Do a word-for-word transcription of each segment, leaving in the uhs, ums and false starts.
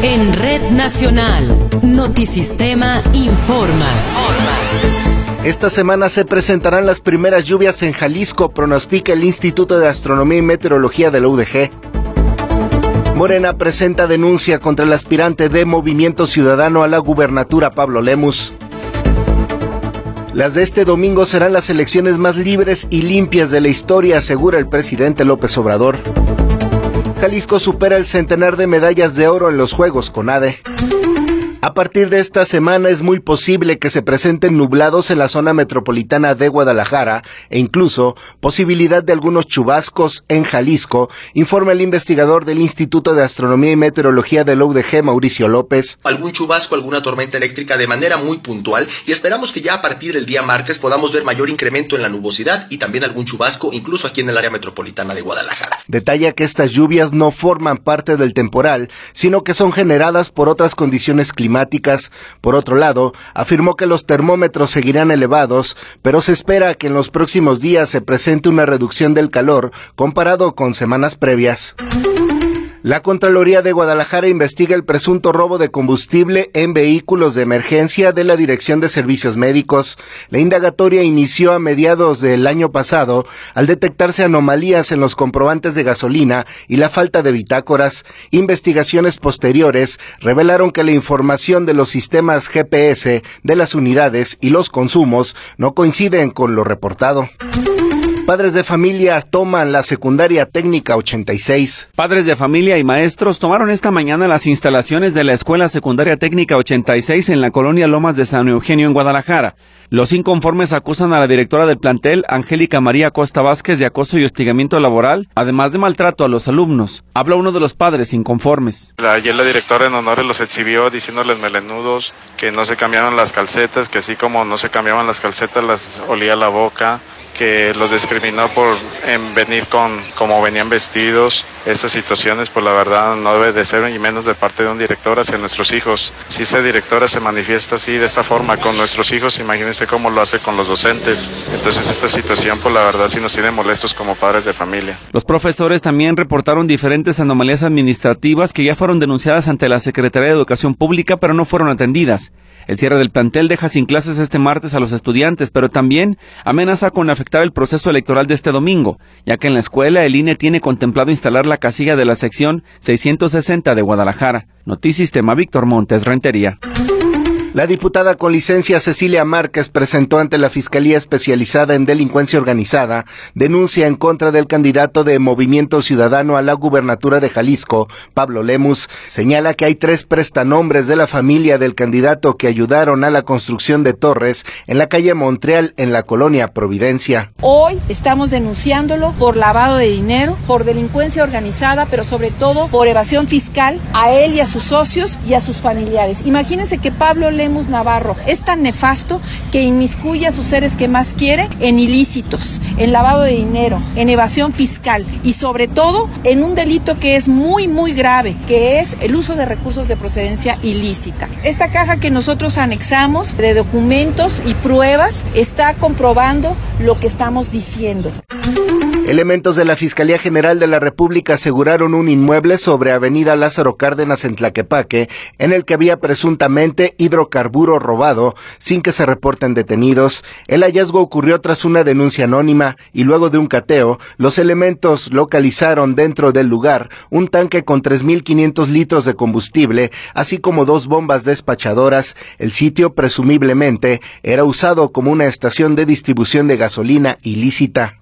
En Red Nacional, Notisistema informa. Esta semana se presentarán las primeras lluvias en Jalisco, pronostica el Instituto de Astronomía y Meteorología de la U D G. Morena presenta denuncia contra el aspirante de Movimiento Ciudadano a la gubernatura, Pablo Lemus. Las de este domingo serán las elecciones más libres y limpias de la historia, asegura el presidente López Obrador. Jalisco supera el centenar de medallas de oro en los Juegos CONADE. A partir de esta semana es muy posible que se presenten nublados en la zona metropolitana de Guadalajara e incluso posibilidad de algunos chubascos en Jalisco, informa el investigador del Instituto de Astronomía y Meteorología de la U D G, Mauricio López. Algún chubasco, alguna tormenta eléctrica de manera muy puntual y esperamos que ya a partir del día martes podamos ver mayor incremento en la nubosidad y también algún chubasco incluso aquí en el área metropolitana de Guadalajara. Detalla que estas lluvias no forman parte del temporal, sino que son generadas por otras condiciones climáticas. Por otro lado, afirmó que los termómetros seguirán elevados, pero se espera que en los próximos días se presente una reducción del calor comparado con semanas previas. La Contraloría de Guadalajara investiga el presunto robo de combustible en vehículos de emergencia de la Dirección de Servicios Médicos. La indagatoria inició a mediados del año pasado al detectarse anomalías en los comprobantes de gasolina y la falta de bitácoras. Investigaciones posteriores revelaron que la información de los sistemas G P S de las unidades y los consumos no coinciden con lo reportado. Padres de familia toman la secundaria técnica ochenta y seis. Padres de familia y maestros tomaron esta mañana las instalaciones de la Escuela Secundaria Técnica ochenta y seis en la colonia Lomas de San Eugenio en Guadalajara. Los inconformes acusan a la directora del plantel, Angélica María Costa Vázquez, de acoso y hostigamiento laboral, además de maltrato a los alumnos. Habla uno de los padres inconformes. Ayer la directora en honores los exhibió diciéndoles melenudos, que no se cambiaron las calcetas, que así como no se cambiaban las calcetas las olía la boca, que los discriminó por en venir con como venían vestidos. Estas situaciones, pues la verdad no debe de ser, y menos de parte de un director hacia nuestros hijos. Si esa directora se manifiesta así, de esta forma con nuestros hijos, imagínense cómo lo hace con los docentes. Entonces esta situación, pues la verdad sí nos tiene molestos como padres de familia. Los profesores también reportaron diferentes anomalías administrativas que ya fueron denunciadas ante la Secretaría de Educación Pública, pero no fueron atendidas. El cierre del plantel deja sin clases este martes a los estudiantes, pero también amenaza con afectar el proceso electoral de este domingo, ya que en la escuela el I N E tiene contemplado instalar la casilla de la sección seiscientos sesenta de Guadalajara. Notisistema, Víctor Montes, Rentería. La diputada con licencia Cecilia Márquez presentó ante la Fiscalía Especializada en Delincuencia Organizada denuncia en contra del candidato de Movimiento Ciudadano a la gubernatura de Jalisco, Pablo Lemus. Señala que hay tres prestanombres de la familia del candidato que ayudaron a la construcción de torres en la calle Montreal en la colonia Providencia. Hoy estamos denunciándolo por lavado de dinero, por delincuencia organizada, pero sobre todo por evasión fiscal a él y a sus socios y a sus familiares. Imagínense que Pablo Lemus Navarro es tan nefasto que inmiscuye a sus seres que más quiere en ilícitos, en lavado de dinero, en evasión fiscal y sobre todo en un delito que es muy muy grave, que es el uso de recursos de procedencia ilícita. Esta caja que nosotros anexamos de documentos y pruebas está comprobando lo que estamos diciendo. Elementos de la Fiscalía General de la República aseguraron un inmueble sobre Avenida Lázaro Cárdenas en Tlaquepaque, en el que había presuntamente hidrocarburo robado, sin que se reporten detenidos. El hallazgo ocurrió tras una denuncia anónima y luego de un cateo, los elementos localizaron dentro del lugar un tanque con tres mil quinientos litros de combustible, así como dos bombas despachadoras. El sitio presumiblemente era usado como una estación de distribución de gasolina ilícita.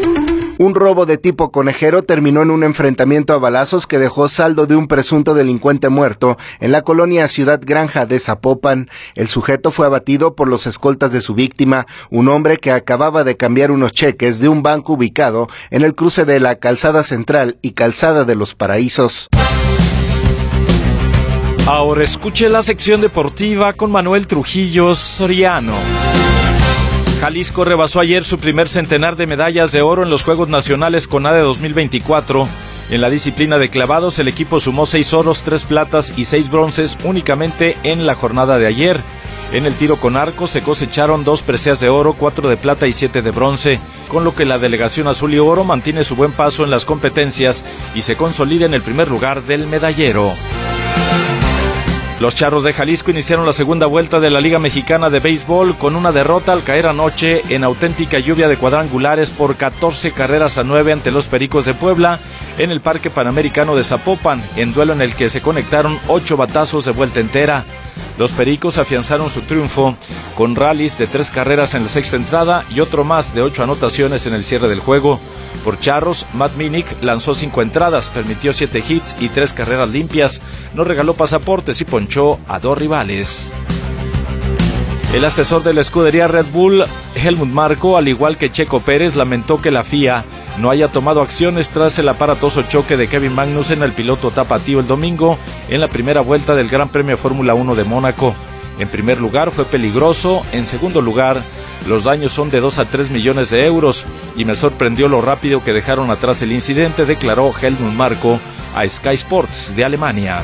Un robo de tipo conejero terminó en un enfrentamiento a balazos que dejó saldo de un presunto delincuente muerto en la colonia Ciudad Granja de Zapopan. El sujeto fue abatido por los escoltas de su víctima, un hombre que acababa de cambiar unos cheques de un banco ubicado en el cruce de la Calzada Central y Calzada de los Paraísos. Ahora escuche la sección deportiva con Manuel Trujillo Soriano. Jalisco rebasó ayer su primer centenar de medallas de oro en los Juegos Nacionales CONADE dos mil veinticuatro. En la disciplina de clavados, el equipo sumó seis oros, tres platas y seis bronces únicamente en la jornada de ayer. En el tiro con arco se cosecharon dos preseas de oro, cuatro de plata y siete de bronce, con lo que la delegación azul y oro mantiene su buen paso en las competencias y se consolida en el primer lugar del medallero. Los Charros de Jalisco iniciaron la segunda vuelta de la Liga Mexicana de Béisbol con una derrota al caer anoche en auténtica lluvia de cuadrangulares por catorce carreras a nueve ante los Pericos de Puebla en el Parque Panamericano de Zapopan, en duelo en el que se conectaron ocho batazos de vuelta entera. Los Pericos afianzaron su triunfo con rallies de tres carreras en la sexta entrada y otro más de ocho anotaciones en el cierre del juego. Por Charros, Matt Minnick lanzó cinco entradas, permitió siete hits y tres carreras limpias, no regaló pasaportes y ponchó a dos rivales. El asesor de la escudería Red Bull, Helmut Marko, al igual que Checo Pérez, lamentó que la F I A no haya tomado acciones tras el aparatoso choque de Kevin Magnussen, el piloto tapatío, el domingo en la primera vuelta del Gran Premio Fórmula uno de Mónaco. En primer lugar, fue peligroso. En segundo lugar, los daños son de dos a tres millones de euros y me sorprendió lo rápido que dejaron atrás el incidente, declaró Helmut Marko a Sky Sports de Alemania.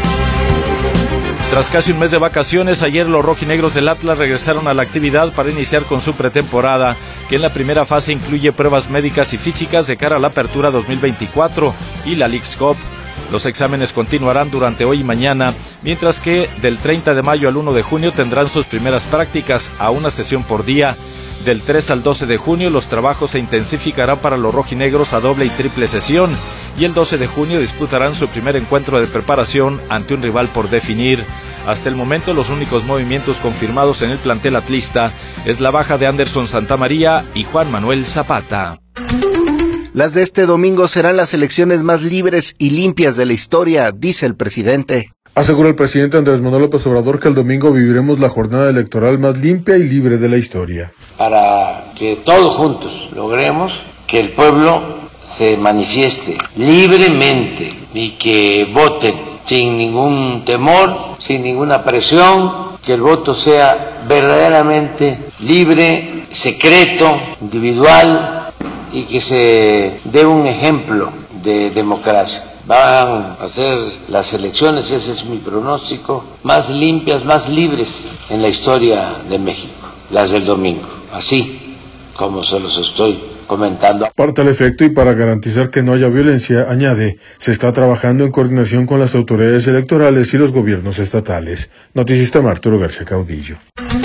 Tras casi un mes de vacaciones, ayer los rojinegros del Atlas regresaron a la actividad para iniciar con su pretemporada, que en la primera fase incluye pruebas médicas y físicas de cara a la apertura dos mil veinticuatro y la Leagues Cup. Los exámenes continuarán durante hoy y mañana, mientras que del treinta de mayo al uno de junio tendrán sus primeras prácticas a una sesión por día. Del tres al doce de junio los trabajos se intensificarán para los rojinegros a doble y triple sesión, y el doce de junio disputarán su primer encuentro de preparación ante un rival por definir. Hasta el momento los únicos movimientos confirmados en el plantel atlista es la baja de Anderson Santamaría y Juan Manuel Zapata. Las de este domingo serán las elecciones más libres y limpias de la historia, dice el presidente. Asegura el presidente Andrés Manuel López Obrador que el domingo viviremos la jornada electoral más limpia y libre de la historia. Para que todos juntos logremos que el pueblo se manifieste libremente y que voten sin ningún temor, sin ninguna presión, que el voto sea verdaderamente libre, secreto, individual y que se dé un ejemplo de democracia. Van a ser las elecciones, ese es mi pronóstico, más limpias, más libres en la historia de México, las del domingo, así como se los estoy comentando. Para tal efecto y para garantizar que no haya violencia, añade, se está trabajando en coordinación con las autoridades electorales y los gobiernos estatales. Noticista Arturo García Caudillo.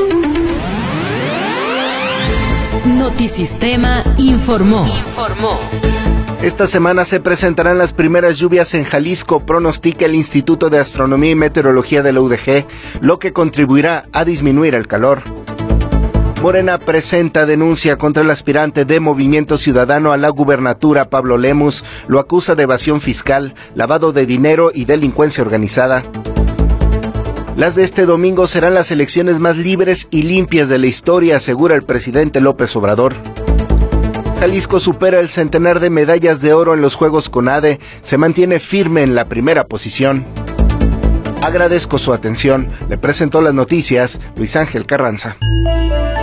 Notisistema informó. Informó. Esta semana se presentarán las primeras lluvias en Jalisco, pronostica el Instituto de Astronomía y Meteorología de la U D G, lo que contribuirá a disminuir el calor. Morena presenta denuncia contra el aspirante de Movimiento Ciudadano a la gubernatura, Pablo Lemus. Lo acusa de evasión fiscal, lavado de dinero y delincuencia organizada. Las de este domingo serán las elecciones más libres y limpias de la historia, asegura el presidente López Obrador. Jalisco supera el centenar de medallas de oro en los Juegos CONADE, se mantiene firme en la primera posición. Agradezco su atención. Le presentó las noticias Luis Ángel Carranza.